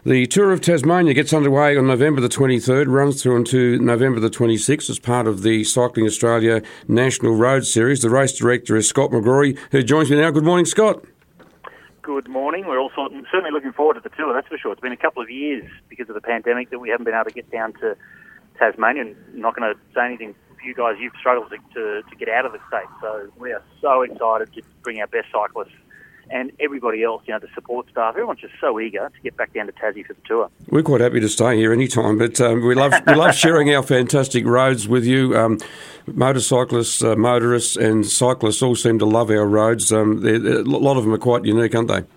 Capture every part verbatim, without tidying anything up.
The Tour of Tasmania gets underway on November the twenty-third, runs through until November the twenty-sixth as part of the Cycling Australia National Road Series. The race director is Scott McGrory, who joins me now. Good morning, Scott. Good morning. We're all certainly looking forward to the tour, that's for sure. It's been a couple of years because of the pandemic that we haven't been able to get down to Tasmania. And I'm not going to say anything for you guys. You've struggled to, to, to get out of the state. So we are so excited to bring our best cyclists and everybody else, you know, the support staff, everyone's just so eager to get back down to Tassie for the tour. We're quite happy to stay here any time, but um, we love we love sharing our fantastic roads with you. Um, motorcyclists, uh, motorists and cyclists all seem to love our roads. Um, a lot of them are quite unique, aren't they?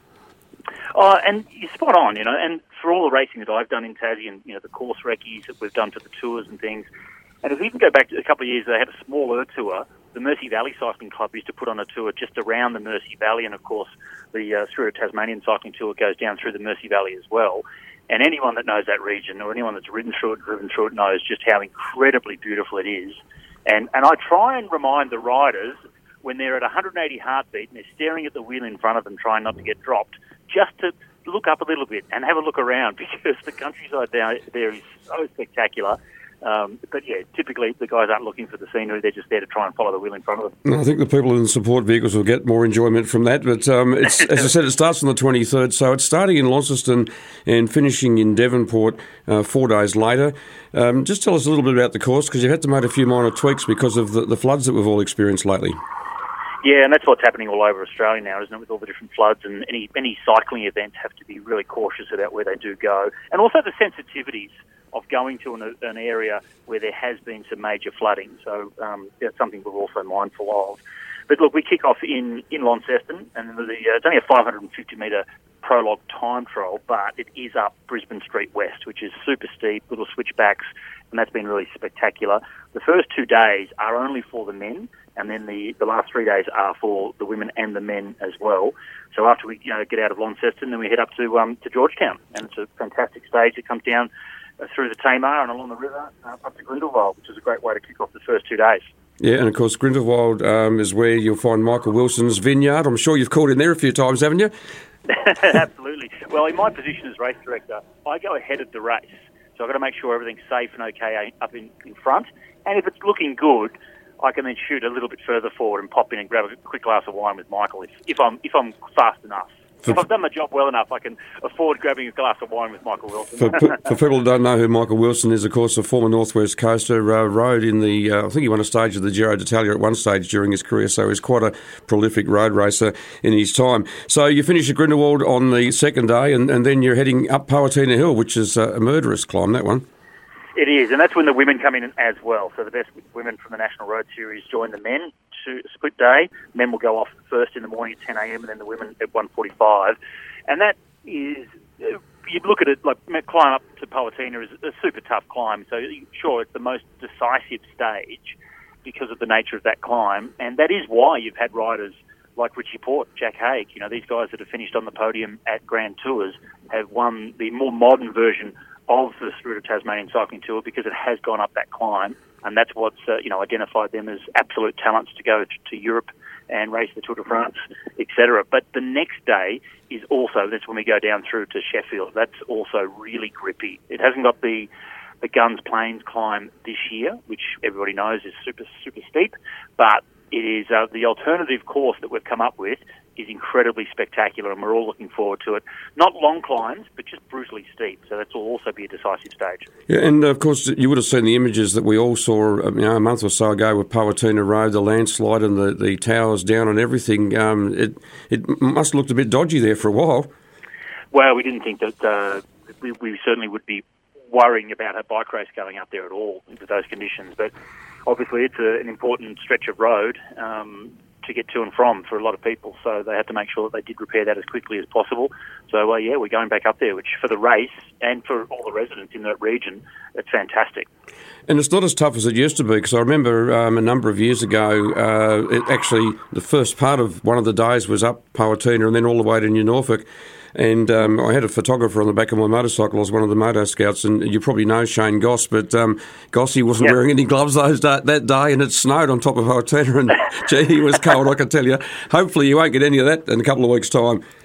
Oh, and you're spot on, you know, and for all the racing that I've done in Tassie and, you know, the course recce's that we've done for the tours and things, and if we can go back to a couple of years, they had a smaller tour. The Mersey Valley Cycling Club used to put on a tour just around the Mersey Valley, and of course the uh, through a Tasmanian Cycling Tour goes down through the Mersey Valley as well. And anyone that knows that region, or anyone that's ridden through it, driven through it, knows just how incredibly beautiful it is. And and I try and remind the riders when they're at one hundred eighty heartbeat and they're staring at the wheel in front of them, trying not to get dropped, just to look up a little bit and have a look around, because the countryside down there is so spectacular. Um, but yeah, typically the guys aren't looking for the scenery, they're just there to try and follow the wheel in front of them. I think the people in the support vehicles will get more enjoyment from that, but um, it's, as I said, it starts on the twenty-third, so it's starting in Launceston and finishing in Devonport uh, four days later. Um, just tell us a little bit about the course, because you've had to make a few minor tweaks because of the, the floods that we've all experienced lately. Yeah, and that's what's happening all over Australia now, isn't it, with all the different floods, and any any cycling events have to be really cautious about where they do go. And also the sensitivities of going to an, an area where there has been some major flooding. So um, that's something we're also mindful of. But look, we kick off in, in Launceston, and the, uh, it's only a five hundred fifty metre prologue time trial, but it is up Brisbane Street West, which is super steep, little switchbacks, and that's been really spectacular. The first two days are only for the men, and then the, the last three days are for the women and the men as well. So after we you know get out of Launceston, then we head up to um, to Georgetown, and it's a fantastic stage that comes down uh, through the Tamar and along the river uh, up to Grindelwald, which is a great way to kick off the first two days. Yeah, and of course Grindelwald um, is where you'll find Michael Wilson's vineyard. I'm sure you've called in there a few times, haven't you? Absolutely. Well, in my position as race director, I go ahead of the race, so I've got to make sure everything's safe and okay up in, in front. And if it's looking good, I can then shoot a little bit further forward and pop in and grab a quick glass of wine with Michael if, if I'm if I'm fast enough. For, if I've done my job well enough, I can afford grabbing a glass of wine with Michael Wilson. For, for people who don't know who Michael Wilson is, of course, a former Northwest Coaster, uh, rode in the, uh, I think he won a stage of the Giro d'Italia at one stage during his career, so he's quite a prolific road racer in his time. So you finish at Grindelwald on the second day, and, and then you're heading up Powatina Hill, which is a murderous climb, that one. It is, and that's when the women come in as well. So the best women from the National Road Series join the men to split day. Men will go off first in the morning at ten a.m. and then the women at one forty-five. And that is, you'd look at it like climb up to Powatina is a super tough climb. So sure, it's the most decisive stage because of the nature of that climb, and that is why you've had riders like Richie Port, Jack Haig. You know, these guys that have finished on the podium at Grand Tours have won the more modern version of the Route of Tasmanian Cycling Tour because it has gone up that climb, and that's what's uh, you know identified them as absolute talents to go to, to Europe and race the Tour de France, et cetera. But the next day is also, that's when we go down through to Sheffield. That's also really grippy. It hasn't got the the Guns Plains climb this year, which everybody knows is super super steep, but it is uh, the alternative course that we've come up with is incredibly spectacular, and we're all looking forward to it. Not long climbs, but just brutally steep, so that will also be a decisive stage. Yeah, and of course you would have seen the images that we all saw you know, a month or so ago with Powatina Road, the landslide and the, the towers down and everything. Um, it it must have looked a bit dodgy there for a while. Well, we didn't think that uh, we, we certainly would be worrying about a bike race going up there at all with those conditions, but obviously it's a, an important stretch of road um, to get to and from for a lot of people, so they had to make sure that they did repair that as quickly as possible. So, uh, yeah, we're going back up there, which for the race and for all the residents in that region, it's fantastic. And it's not as tough as it used to be, because I remember um, a number of years ago, uh, it actually, the first part of one of the days was up Powatina and then all the way to New Norfolk. And um, I had a photographer on the back of my motorcycle. I was one of the moto scouts, and you probably know Shane Goss, but um, Gossy wasn't yep. wearing any gloves those da- that day, and it snowed on top of Powatina, and gee, he was cold, I can tell you. Hopefully you won't get any of that in a couple of weeks' time.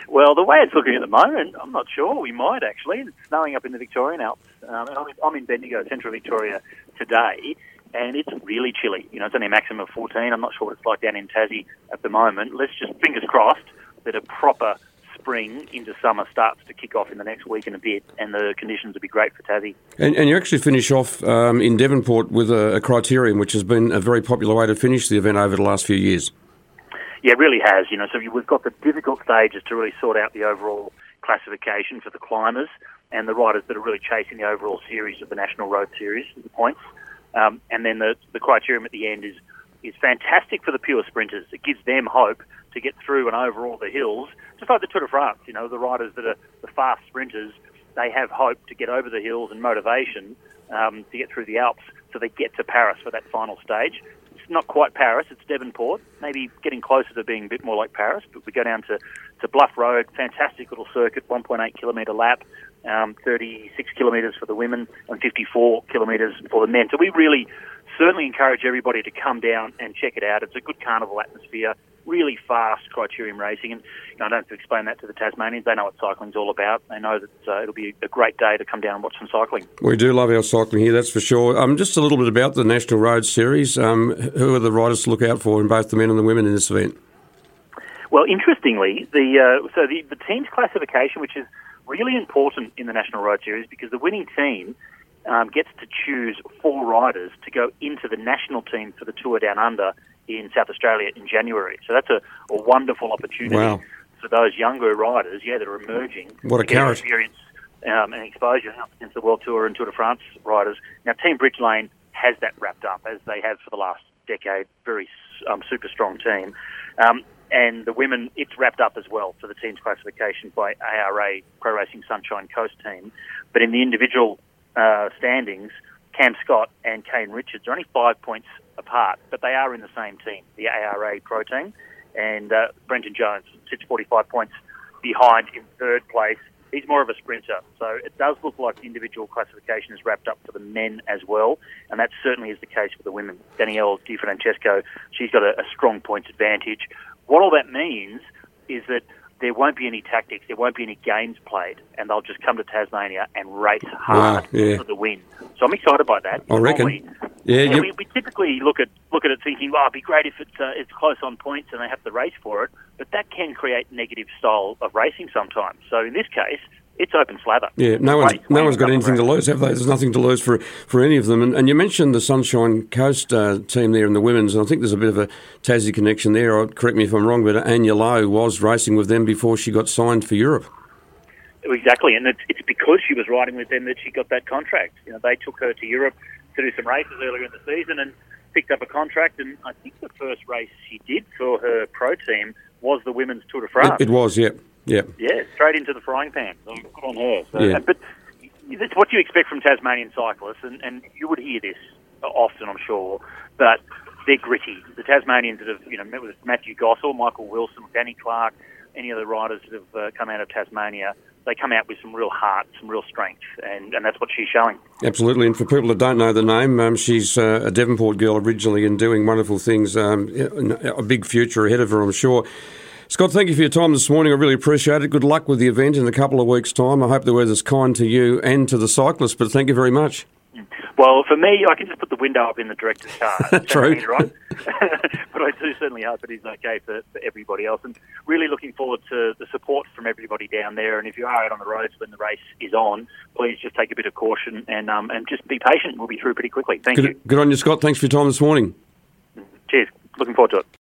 Well, the way it's looking at the moment, I'm not sure. We might actually. It's snowing up in the Victorian Alps. Um, and I'm, in, I'm in Bendigo, central Victoria today, and it's really chilly. You know, it's only a maximum of fourteen. I'm not sure what it's like down in Tassie at the moment. Let's just, fingers crossed, that a proper spring into summer starts to kick off in the next week and a bit, and the conditions will be great for Tassie. And, and you actually finish off um, in Devonport with a, a criterium, which has been a very popular way to finish the event over the last few years. Yeah, it really has. You know, so we've got the difficult stages to really sort out the overall classification for the climbers and the riders that are really chasing the overall series of the National Road Series, the points. Um, and then the, the criterium at the end is is fantastic for the pure sprinters. It gives them hope to get through and over all the hills, just like the Tour de France. You know, the riders that are the fast sprinters, they have hope to get over the hills and motivation um, to get through the Alps, so they get to Paris for that final stage. It's not quite Paris, it's Devonport, maybe getting closer to being a bit more like Paris, but we go down to, to Bluff Road, fantastic little circuit, one point eight kilometre lap, um, thirty-six kilometres for the women and fifty-four kilometres for the men. So we really certainly encourage everybody to come down and check it out. It's a good carnival atmosphere, really fast criterium racing, and you know, I don't have to explain that to the Tasmanians. They know what cycling's all about. They know that uh, it'll be a great day to come down and watch some cycling. We do love our cycling here, that's for sure. Um, just a little bit about the National Road Series. Um, who are the riders to look out for in both the men and the women in this event? Well, interestingly, the uh, so the, the team's classification, which is really important in the National Road Series, because the winning team um, gets to choose four riders to go into the national team for the Tour Down Under in South Australia in January. So that's a, a wonderful opportunity wow. for those younger riders, yeah, that are emerging. What a carrot. Experience um, and exposure against the World Tour and Tour de France riders. Now, Team Bridge Lane has that wrapped up, as they have for the last decade. Very um, super strong team. Um, and the women, it's wrapped up as well for the team's classification by A R A Pro Racing Sunshine Coast team. But in the individual uh, standings, Cam Scott and Kane Richards are only five points apart, but they are in the same team, the A R A Pro team. And uh, Brenton Jones sits forty-five points behind in third place. He's more of a sprinter, so it does look like the individual classification is wrapped up for the men as well, and that certainly is the case for the women. Danielle Di Francesco, she's got a, a strong points advantage. What all that means is that there won't be any tactics, there won't be any games played, and they'll just come to Tasmania and race hard wow, yeah. for the win. So I'm excited by that. I reckon. Normally, yeah, yeah, yep. we, we typically look at look at it thinking, well, it'd be great if it's uh, it's close on points and they have to race for it, but that can create negative style of racing sometimes. So in this case, it's open slather. Yeah, no one's no one's got anything to lose, have they? There's nothing to lose for for any of them. And, and you mentioned the Sunshine Coast uh, team there in the women's, and I think there's a bit of a Tassie connection there. Or correct me if I'm wrong, but Anya Lowe was racing with them before she got signed for Europe. Exactly, and it's, it's because she was riding with them that she got that contract. You know, they took her to Europe to do some races earlier in the season and picked up a contract. And I think the first race she did for her pro team was the women's Tour de France. It, it was, yeah. Yeah, yeah, straight into the frying pan. So good on her. So, yeah. But it's what you expect from Tasmanian cyclists, and, and you would hear this often, I'm sure, but they're gritty. The Tasmanians that have, you know, met with Matthew Gossel, Michael Wilson, Danny Clark, any of the riders that have uh, come out of Tasmania, they come out with some real heart, some real strength, and, and that's what she's showing. Absolutely, and for people that don't know the name, um, she's uh, a Devonport girl originally and doing wonderful things. Um, a big future ahead of her, I'm sure. Scott, thank you for your time this morning. I really appreciate it. Good luck with the event in a couple of weeks' time. I hope the weather's kind to you and to the cyclists, but thank you very much. Well, for me, I can just put the window up in the director's car. True. Right? But I do certainly hope it is okay for, for everybody else. And really looking forward to the support from everybody down there. And if you are out on the roads when the race is on, please just take a bit of caution and um, and just be patient. We'll be through pretty quickly. Thank good, you. Good on you, Scott. Thanks for your time this morning. Cheers. Looking forward to it.